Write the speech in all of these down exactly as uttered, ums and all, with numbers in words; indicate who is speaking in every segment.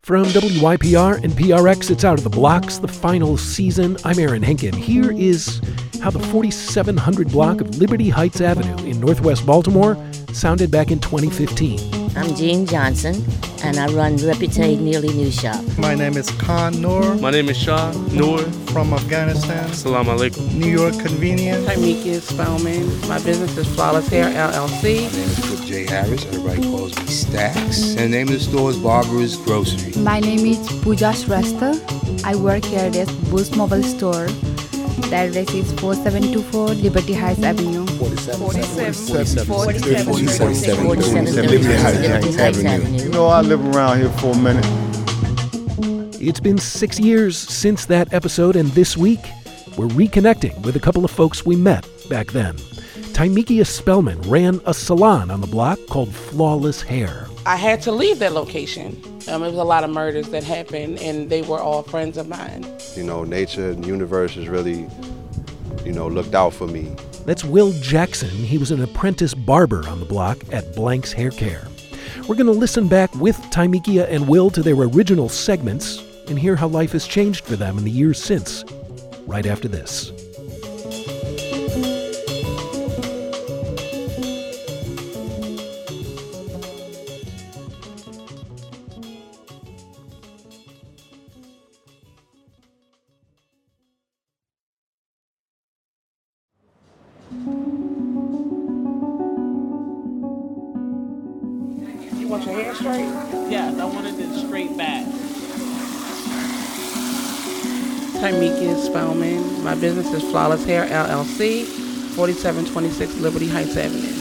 Speaker 1: From W Y P R and P R X, it's Out of the Blocks, the final season. I'm Aaron Henkin. Here is how the forty-seven hundred block of Liberty Heights Avenue in Northwest Baltimore sounded back in twenty fifteen.
Speaker 2: I'm Jean Johnson, and I run Reputate Nearly News Shop.
Speaker 3: My name is Khan Noor.
Speaker 4: My name is Shah Noor.
Speaker 3: From Afghanistan.
Speaker 4: Salam alaikum.
Speaker 3: New York Convenient.
Speaker 5: Taimika Spellman. My business is Flawless Hair, L L C.
Speaker 6: My name is Flip J. Harris. Everybody calls me Stacks. And the name of the store is Barbara's Grocery.
Speaker 7: My name is Pooja Shrestha. I work here at Boost Mobile Store. The address is forty-seven twenty-four Liberty Heights Avenue.
Speaker 6: forty-seven.
Speaker 2: forty-seven.
Speaker 6: forty-seven.
Speaker 2: forty-seven.
Speaker 6: Liberty Heights Avenue.
Speaker 8: You know, I live around here for a minute.
Speaker 1: It's been six years since that episode, and this week, we're reconnecting with a couple of folks we met back then. Taimika Spellman ran a salon on the block called Flawless Hair.
Speaker 5: I had to leave that location. Um, it was a lot of murders that happened, and they were all friends of mine.
Speaker 9: You know, nature and the universe has really, you know, looked out for me.
Speaker 1: That's Will Jackson. He was an apprentice barber on the block at Blank's Hair Care. We're going to listen back with Taimika and Will to their original segments and hear how life has changed for them in the years since, right after this.
Speaker 5: You want your hair straight?
Speaker 10: Yes, I wanted it straight back.
Speaker 5: Taimika Spellman. My business is Flawless Hair, L L C, forty-seven twenty-six Liberty Heights Avenue.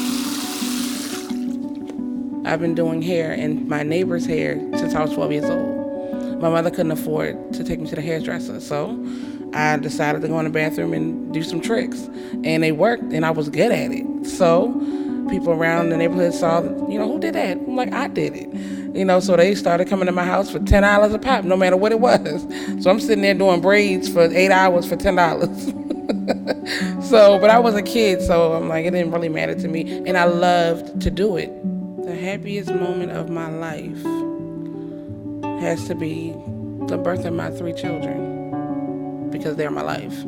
Speaker 5: I've been doing hair and my neighbor's hair since I was twelve years old. My mother couldn't afford to take me to the hairdresser, so I decided to go in the bathroom and do some tricks. And they worked, and I was good at it. So people around the neighborhood saw, you know, who did that? I'm like, I did it. You know, so they started coming to my house for ten dollars a pop, no matter what it was. So I'm sitting there doing braids for eight hours for ten dollars. So, but I was a kid, so I'm like, it didn't really matter to me. And I loved to do it. The happiest moment of my life has to be the birth of my three children, because they're my life.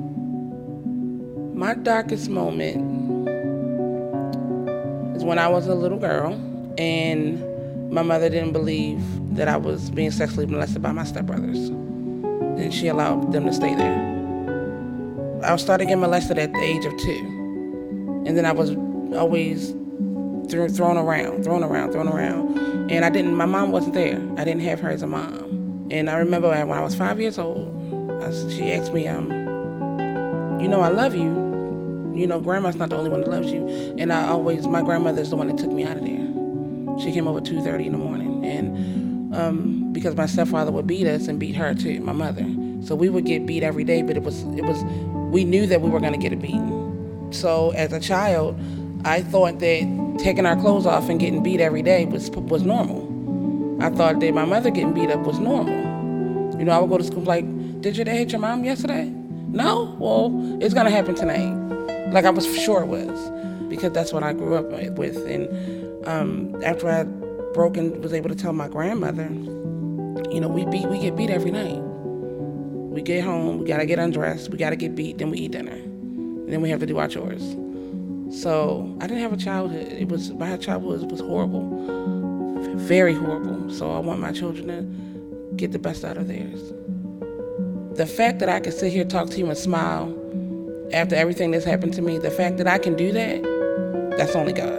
Speaker 5: My darkest moment is when I was a little girl and my mother didn't believe that I was being sexually molested by my stepbrothers, and she allowed them to stay there. I started getting molested at the age of two, and then I was always th- thrown around, thrown around, thrown around, and I didn't. My mom wasn't there. I didn't have her as a mom. And I remember when I was five years old, I, she asked me, um, "You know, I love you. You know, Grandma's not the only one that loves you." And I always, my grandmother's the one that took me out of there. She came over two thirty in the morning, and um, because my stepfather would beat us and beat her too, my mother. So we would get beat every day, but it was, it was, we knew that we were gonna get a beating. So as a child, I thought that taking our clothes off and getting beat every day was was normal. I thought that my mother getting beat up was normal. You know, I would go to school like, "Did your dad hit your mom yesterday?" "No." "Well, it's gonna happen tonight." Like I was sure it was, because that's what I grew up with. And Um, after I broke and was able to tell my grandmother, you know, we beat, we get beat every night. We get home, we gotta get undressed, we gotta get beat, then we eat dinner, and then we have to do our chores. So I didn't have a childhood. It was, my childhood was horrible, very horrible. So I want my children to get the best out of theirs. The fact that I can sit here, talk to you, and smile after everything that's happened to me, the fact that I can do that, that's only God.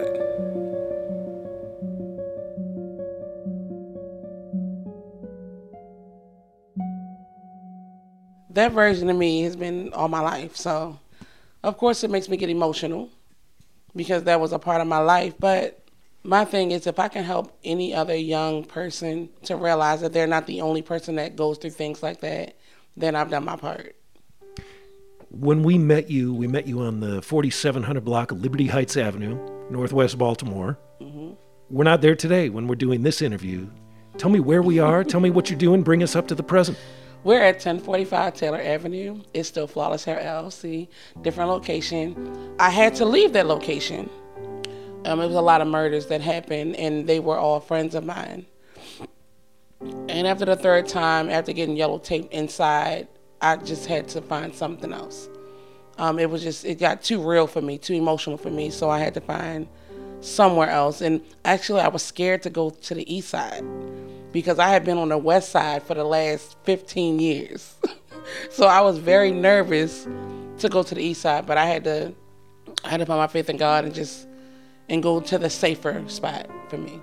Speaker 5: That version of me has been all my life. So, of course, it makes me get emotional because that was a part of my life. But my thing is, if I can help any other young person to realize that they're not the only person that goes through things like that, then I've done my part.
Speaker 1: When we met you, we met you on the forty-seven hundred block of Liberty Heights Avenue, Northwest Baltimore. Mm-hmm. We're not there today when we're doing this interview. Tell me where we are. Tell me what you're doing. Bring us up to the present.
Speaker 5: We're at ten forty-five Taylor Avenue. It's still Flawless Hair L L C, different location. I had to leave that location. Um, it was a lot of murders that happened, and they were all friends of mine. And after the third time, after getting yellow tape inside, I just had to find something else. Um, it was just, it got too real for me, too emotional for me, so I had to find somewhere else. And actually, I was scared to go to the east side because I had been on the west side for the last fifteen years. So I was very nervous to go to the east side, but I had to, I had to find my faith in God and just, and go to the safer spot for me.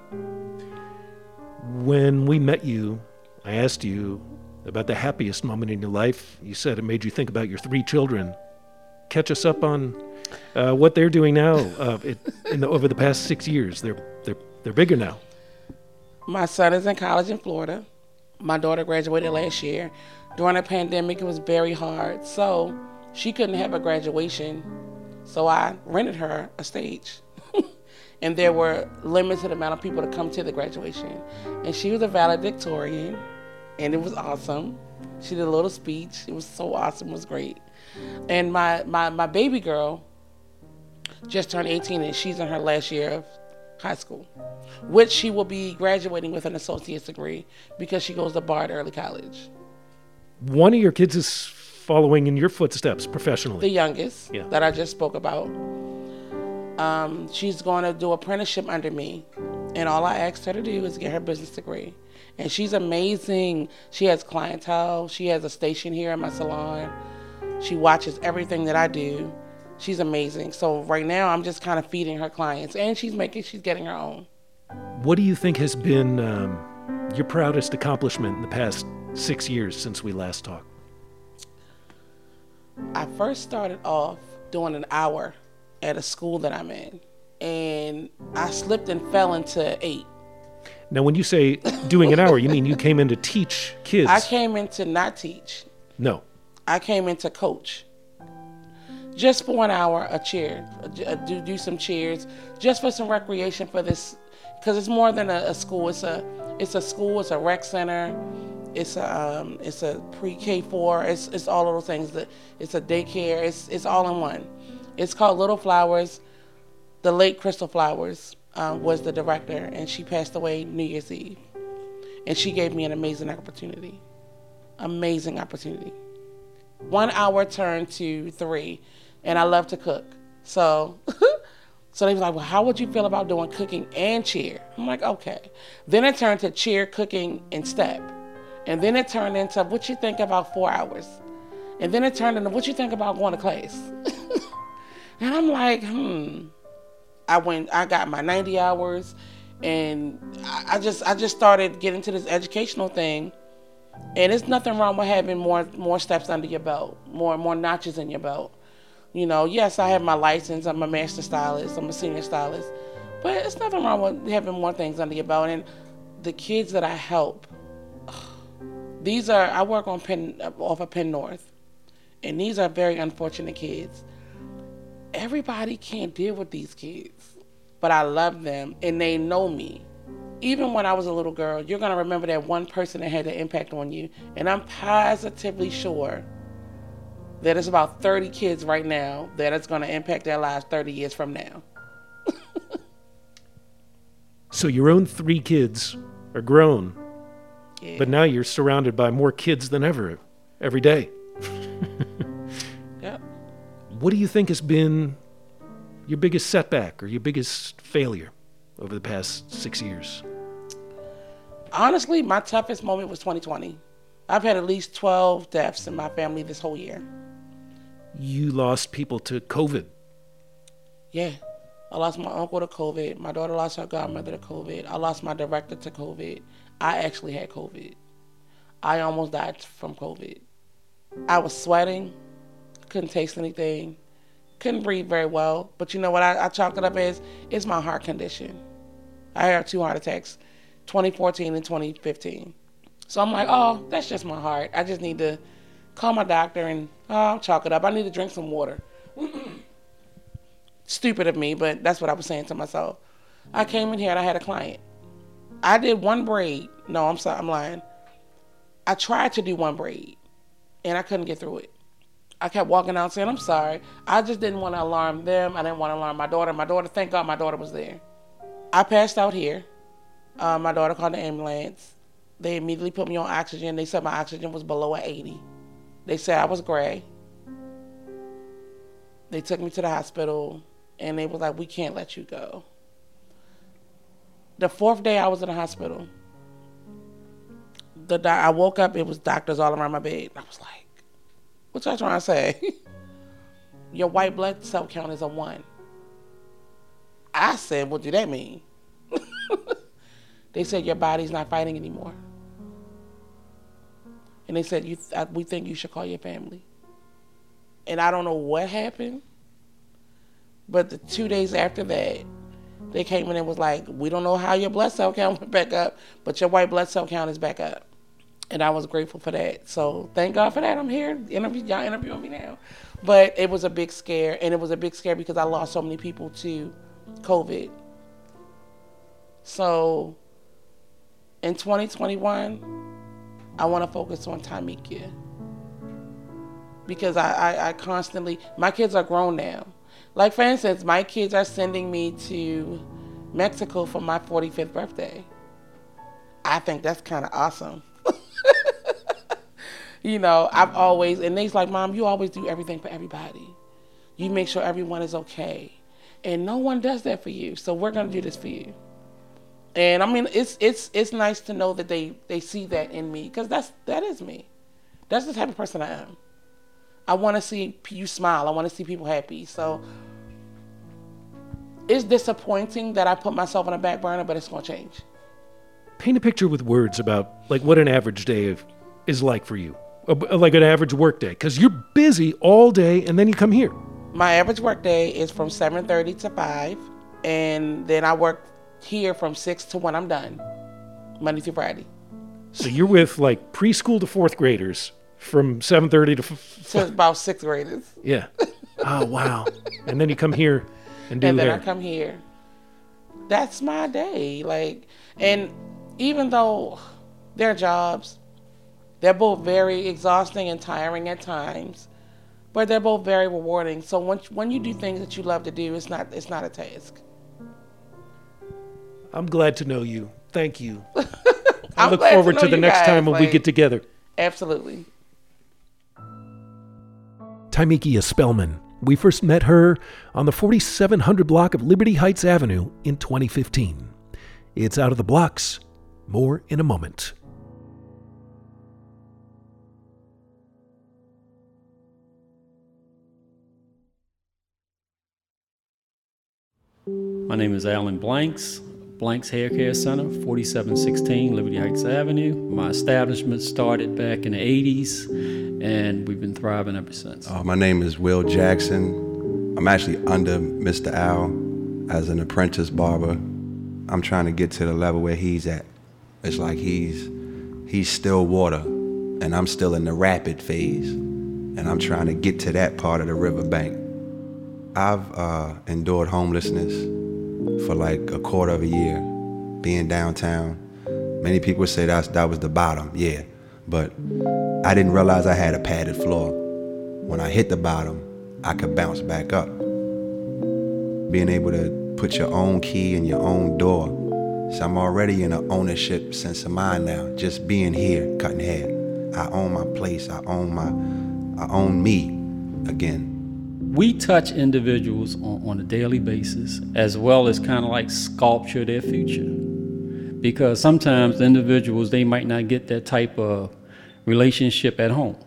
Speaker 1: When we met you, I asked you about the happiest moment in your life. You said it made you think about your three children. Catch us up on uh, what they're doing now. Uh, it, in the, over the past six years, they're they're they're bigger now.
Speaker 5: My son is in college in Florida. My daughter graduated last year. During the pandemic, it was very hard, so she couldn't have a graduation. So I rented her a stage, and there were limited amount of people to come to the graduation. And she was a valedictorian, and it was awesome. She did a little speech. It was so awesome. It was great. And my, my, my baby girl just turned eighteen, and she's in her last year of high school, which she will be graduating with an associate's degree because she goes to Bard Early College.
Speaker 1: One of your kids is following in your footsteps professionally.
Speaker 5: The youngest,
Speaker 1: yeah.
Speaker 5: that I just spoke about. Um, she's going to do apprenticeship under me, and all I asked her to do is get her business degree. And she's amazing. She has clientele. She has a station here in my salon. She watches everything that I do. She's amazing. So right now, I'm just kind of feeding her clients, and she's making, she's getting her own.
Speaker 1: What do you think has been um, your proudest accomplishment in the past six years since we last talked?
Speaker 5: I first started off doing an hour at a school that I'm in, and I slipped and fell into eight.
Speaker 1: Now, when you say doing an hour, you mean you came in to teach kids?
Speaker 5: I came in to not teach.
Speaker 1: No.
Speaker 5: I came in to coach. Just for an hour, a chair, do do some cheers, just for some recreation for this, because it's more than a, a school. It's a it's a school. It's a rec center. It's a um, it's a pre-K four. It's it's all of those things. That it's a daycare. It's it's all in one. It's called Little Flowers. The late Crystal Flowers um, was the director, and she passed away New Year's Eve. And she gave me an amazing opportunity. Amazing opportunity. One hour turned to three, and I love to cook. So, so they was like, well, how would you feel about doing cooking and cheer? I'm like, okay. Then it turned to cheer, cooking, and step. And then it turned into, what you think about four hours? And then it turned into, what you think about going to class? And I'm like, hmm. I went, I got my ninety hours, and I, I just, I just started getting to this educational thing. And there's nothing wrong with having more, more steps under your belt, more, more notches in your belt. You know, yes, I have my license. I'm a master stylist. I'm a senior stylist. But it's nothing wrong with having more things under your belt. And the kids that I help, these are, I work on Penn, off of Penn North. And these are very unfortunate kids. Everybody can't deal with these kids. But I love them, and they know me. Even when I was a little girl, you're going to remember that one person that had an impact on you. And I'm positively sure that it's about thirty kids right now that it's going to impact their lives thirty years from now.
Speaker 1: So your own three kids are grown,
Speaker 5: Yeah.
Speaker 1: but now you're surrounded by more kids than ever, every day.
Speaker 5: Yep.
Speaker 1: What do you think has been your biggest setback or your biggest failure over the past six years?
Speaker 5: Honestly, my toughest moment was twenty twenty. I've had at least twelve deaths in my family this whole year.
Speaker 1: You lost people to COVID.
Speaker 5: Yeah. I lost my uncle to COVID. My daughter lost her godmother to COVID. I lost my director to COVID. I actually had COVID. I almost died from COVID. I was sweating, couldn't taste anything, couldn't breathe very well. But you know what I, I chalked it up as? It's my heart condition. I had two heart attacks, twenty fourteen and twenty fifteen. So I'm like, oh, that's just my heart. I just need to call my doctor and oh, I'll chalk it up. I need to drink some water. Stupid of me, but that's what I was saying to myself. I came in here and I had a client. I did one braid. No, I'm sorry, I'm lying. I tried to do one braid and I couldn't get through it. I kept walking out saying, I'm sorry. I just didn't want to alarm them. I didn't want to alarm my daughter. My daughter, thank God my daughter was there. I passed out here. Uh, my daughter called the ambulance. They immediately put me on oxygen. They said my oxygen was below eighty. They said I was gray. They took me to the hospital, and they was like, we can't let you go. The fourth day I was in the hospital, the I woke up, it was doctors all around my bed. I was like, what y'all trying to say? Your white blood cell count is a one. I said, what do that mean? They said, your body's not fighting anymore. And they said, you th- we think you should call your family. And I don't know what happened, but the two days after that, they came in and was like, we don't know how your blood cell count went back up, but your white blood cell count is back up. And I was grateful for that. So thank God for that. I'm here. Interview, y'all interviewing me now. But it was a big scare, and it was a big scare because I lost so many people to COVID. So in twenty twenty-one, I want to focus on Tymekia. Because I, I, I constantly, my kids are grown now. Like, for instance, my kids are sending me to Mexico for my forty-fifth birthday. I think that's kind of awesome. You know, I've always, and they's like, Mom, you always do everything for everybody. You make sure everyone is okay. And no one does that for you. So we're going to do this for you. And I mean, it's it's it's nice to know that they, they see that in me, because that's that is me. That's the type of person I am. I want to see you smile. I want to see people happy. So it's disappointing that I put myself on a back burner, but it's going to change.
Speaker 1: Paint a picture with words about like what an average day of, is like for you, like an average work day, because you're busy all day and then you come here.
Speaker 5: My average work day is from seven thirty to five, and then I work here from six to when I'm done, Monday through Friday.
Speaker 1: So you're with like preschool to fourth graders from seven thirty to f-
Speaker 5: to about sixth graders.
Speaker 1: Yeah. Oh, wow. And then you come here and do
Speaker 5: And then
Speaker 1: hair.
Speaker 5: I come here. That's my day. Like, and even though their jobs, they're both very exhausting and tiring at times, but they're both very rewarding. So when when you do things that you love to do, it's not it's not a task.
Speaker 1: I'm glad to know you. Thank you. I
Speaker 5: I'm
Speaker 1: look
Speaker 5: glad to
Speaker 1: forward
Speaker 5: know
Speaker 1: to the
Speaker 5: you
Speaker 1: next
Speaker 5: guys,
Speaker 1: time when we
Speaker 5: like-
Speaker 1: get together.
Speaker 5: Absolutely.
Speaker 1: Tymekia Spellman. We first met her on the forty-seven hundred block of Liberty Heights Avenue in twenty fifteen. It's Out of the Blocks. More in a moment.
Speaker 11: My name is Alan Blanks, Blanks Hair Care Center, forty-seven sixteen Liberty Heights Avenue. My establishment started back in the eighties, and we've been thriving ever since.
Speaker 9: Uh, my name is Will Jackson. I'm actually under Mister Al as an apprentice barber. I'm trying to get to the level where he's at. It's like he's he's still water, and I'm still in the rapid phase, and I'm trying to get to that part of the riverbank. I've uh, endured homelessness for like a quarter of a year, being downtown. Many people say that's, that was the bottom, yeah. But I didn't realize I had a padded floor. When I hit the bottom, I could bounce back up. Being able to put your own key in your own door. So I'm already in an ownership sense of mind now, just being here, cutting hair. I own my place, I own my, I own me again.
Speaker 11: We touch individuals on, on a daily basis, as well as kind of like sculpture their future. Because sometimes individuals, they might not get that type of relationship at home.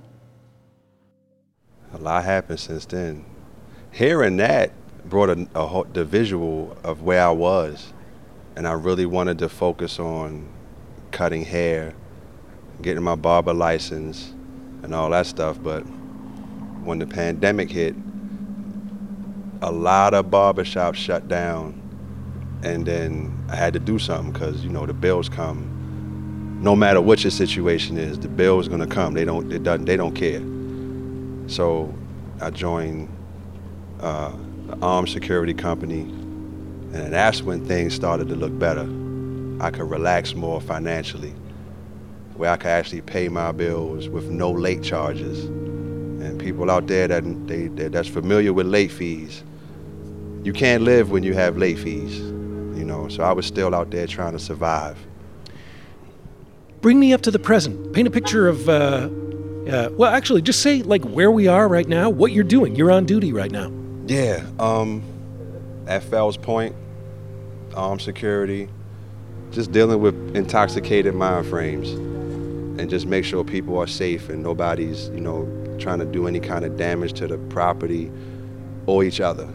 Speaker 9: A lot happened since then. Hearing that brought a, a whole, the visual of where I was. And I really wanted to focus on cutting hair, getting my barber license, and all that stuff. But when the pandemic hit, a lot of barbershops shut down, and then I had to do something because, you know, the bills come. No matter what your situation is, the bill is gonna come. They don't, it doesn't, they don't care. So I joined uh, the armed security company, and that's when things started to look better. I could relax more financially, where I could actually pay my bills with no late charges. And people out there that they, they that's familiar with late fees, you can't live when you have late fees, you know. So I was still out there trying to survive.
Speaker 1: Bring me up to the present. Paint a picture of, uh, uh, well, actually, just say, like, where we are right now, what you're doing. You're on duty right now.
Speaker 9: Yeah, um, at Fells Point, armed security, just dealing with intoxicated mind frames and just make sure people are safe and nobody's, you know, trying to do any kind of damage to the property or each other.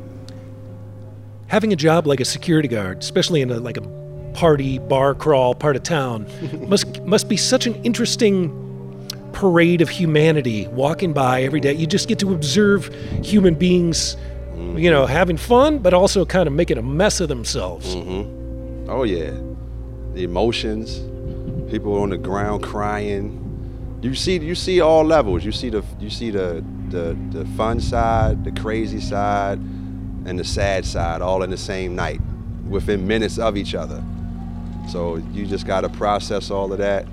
Speaker 1: Having a job like a security guard, especially in a, like a party, bar crawl part of town, must must be such an interesting parade of humanity walking by every day. You just get to observe human beings, mm-hmm. you know, having fun, but also kind of making a mess of themselves.
Speaker 9: Mm-hmm. Oh, yeah. The emotions, people on the ground crying. You see you see all levels. You see the you see the the, the fun side, the crazy side, and the sad side all in the same night, within minutes of each other. So you just got to process all of that.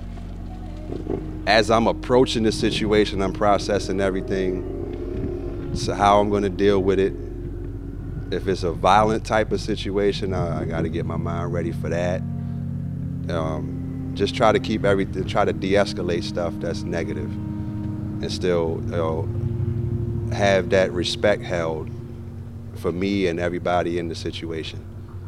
Speaker 9: As I'm approaching the situation, I'm processing everything. So how I'm going to deal with it. If it's a violent type of situation, I, I got to get my mind ready for that. Um, just try to keep everything, try to de-escalate stuff that's negative, and still, you know, have that respect held for me and everybody in the situation.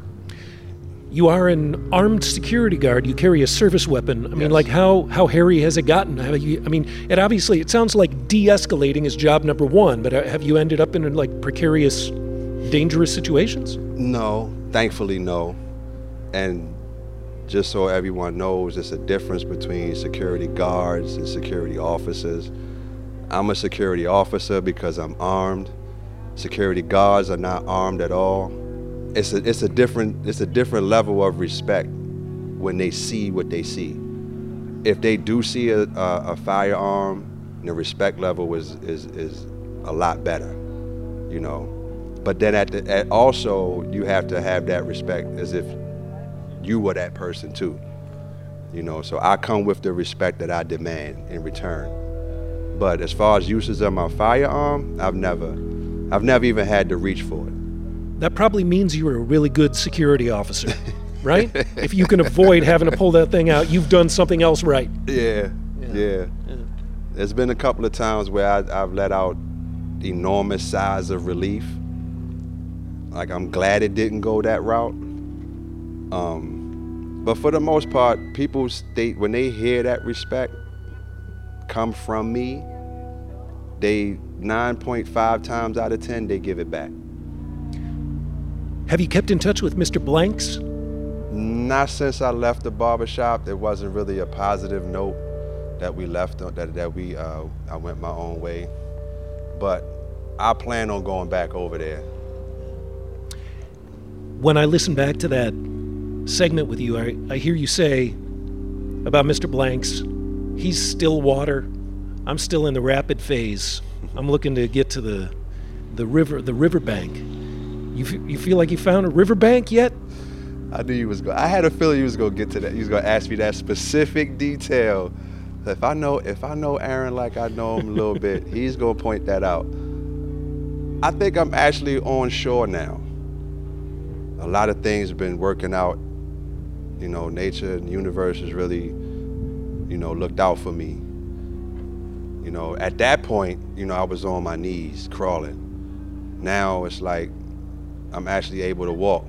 Speaker 1: You are an armed security guard. You carry a service weapon. I mean,
Speaker 9: Yes.
Speaker 1: like, how, how hairy has it gotten? Have you, I mean, it obviously, it sounds like de-escalating is job number one, but have you ended up in, like, precarious, dangerous situations?
Speaker 9: No, thankfully no. And just so everyone knows, there's a difference between security guards and security officers. I'm a security officer because I'm armed. Security guards are not armed at all. It's a, it's a different, it's a different level of respect when they see what they see. If they do see a, a, a firearm, the respect level is, is, is a lot better, you know. But then at, the, at also, you have to have that respect as if you were that person too, you know. So I come with the respect that I demand in return. But as far as uses of my firearm, I've never, I've never even had to reach for it.
Speaker 1: That probably means you're a really good security officer, right? If you can avoid having to pull that thing out, you've done something else right.
Speaker 9: Yeah, yeah. yeah. yeah. There's been a couple of times where I, I've let out enormous sighs of relief. Like, I'm glad it didn't go that route. Um, but for the most part, people state, when they hear that respect come from me, they nine point five times out of ten, they give it back.
Speaker 1: Have you kept in touch with Mister Blanks?
Speaker 9: Not since I left the barbershop. There wasn't really a positive note that we left, that, that we, uh, I went my own way. But I plan on going back over there.
Speaker 1: When I listen back to that segment with you, I, I hear you say about Mister Blanks, he's still water. I'm still in the rapid phase. I'm looking to get to the the river, the riverbank. You f- you feel like you found a riverbank yet?
Speaker 9: I knew you was going. I had a feeling you was gonna get to that. You was gonna ask me that specific detail. If I know, if I know Aaron like I know him a little bit, he's gonna point that out. I think I'm actually on shore now. A lot of things have been working out. You know, nature and the universe has really, you know, looked out for me. You know, at that point, you know, I was on my knees crawling. Now it's like I'm actually able to walk.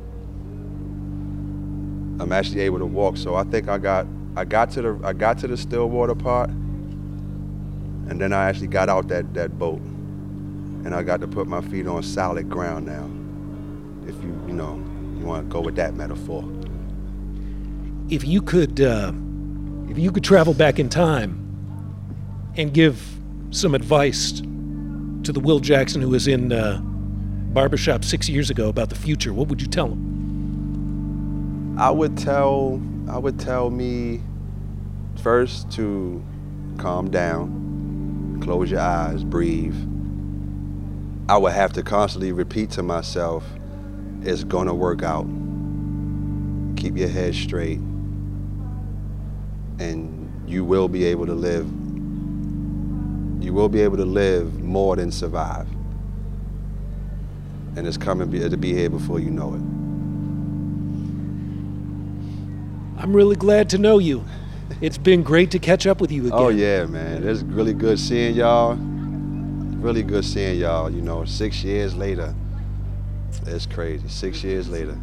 Speaker 9: I'm actually able to walk. So I think I got I got to the I got to the Stillwater part, and then I actually got out that, that boat, and I got to put my feet on solid ground now. If you you know you want to go with that metaphor.
Speaker 1: If you could uh, if you could travel back in time and give some advice to the Will Jackson who was in uh, barbershop six years ago about the future, what would you tell him?
Speaker 9: I would tell I would tell me first to calm down, close your eyes, breathe. I would have to constantly repeat to myself, it's gonna work out. Keep your head straight, and you will be able to live You will be able to live more than survive. And it's coming to be here before you know it.
Speaker 1: I'm really glad to know you. It's been great to catch up with you again.
Speaker 9: Oh, yeah, man. It's really good seeing y'all. Really good seeing y'all, you know, six years later. It's crazy. Six years later.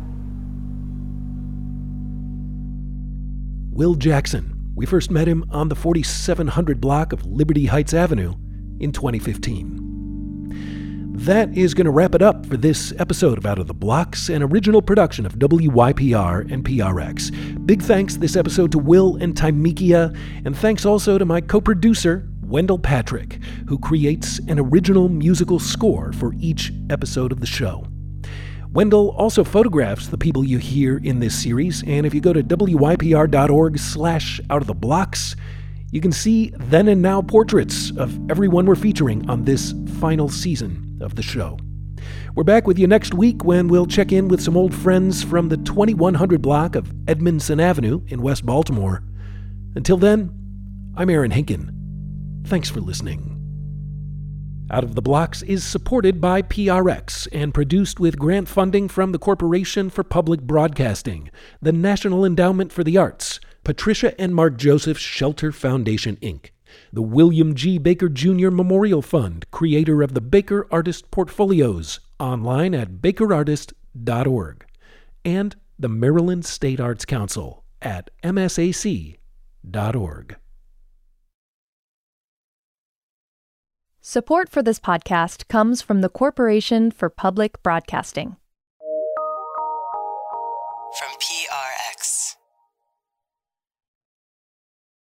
Speaker 1: Will Jackson. We first met him on the forty-seven hundred block of Liberty Heights Avenue in twenty fifteen. That is going to wrap it up for this episode of Out of the Blocks, an original production of W Y P R and P R X. Big thanks this episode to Will and Tymekia, and thanks also to my co-producer, Wendell Patrick, who creates an original musical score for each episode of the show. Wendell also photographs the people you hear in this series, and if you go to W Y P R dot org slash out of the blocks, you can see then and now portraits of everyone we're featuring on this final season of the show. We're back with you next week when we'll check in with some old friends from the twenty-one hundred block of Edmondson Avenue in West Baltimore. Until then, I'm Aaron Hinken. Thanks for listening. Out of the Blocks is supported by P R X and produced with grant funding from the Corporation for Public Broadcasting, the National Endowment for the Arts, Patricia and Mark Joseph Shelter Foundation, Incorporated, the William G. Baker Junior Memorial Fund, creator of the Baker Artist Portfolios, online at baker artist dot org, and the Maryland State Arts Council at m s a c dot org.
Speaker 12: Support for this podcast comes from the Corporation for Public Broadcasting.